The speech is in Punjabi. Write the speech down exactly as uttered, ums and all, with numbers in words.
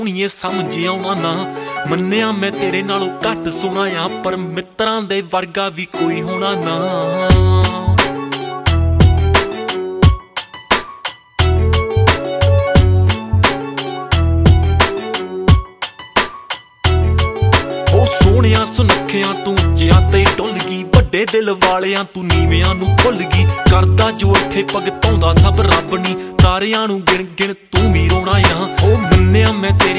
ਹੁਣੀਏ ਸਮਝ ਆਉਣਾ ਨਾ। ਮੰਨਿਆ ਮੈਂ ਤੇਰੇ ਨਾਲੋਂ ਘੱਟ ਸੋਹਣਾ ਆ, ਪਰ ਮਿੱਤਰਾਂ ਦੇ ਵਰਗਾ ਵੀ ਕੋਈ ਹੋਣਾ ਨਾ। ਉਹ ਸੋਹਣਿਆ ਸੁਨੱਖਿਆਂ ਤੂੰ ਉੱਚਿਆਂ ਤੇ ਡੁੱਲ ਗਈ, ਵੱਡੇ ਦਿਲ ਵਾਲਿਆਂ ਤੂੰ ਨੀਵਿਆਂ ਨੂੰ ਭੁੱਲ ਗਈ। ਕਰਦਾ ਜੋ ਇੱਥੇ ਭਗਤਾਉਂਦਾ ਸਭ ਰੱਬ ਨੀ, ਤਾਰਿਆਂ ਨੂੰ ਗਿਣ ਗਿਣ ਤੂੰ ਵੀ ਰੋਣਾ ਆ। ਉਹ ਮੰਨਿਆ ਮੈਂ ਤੇਰੇ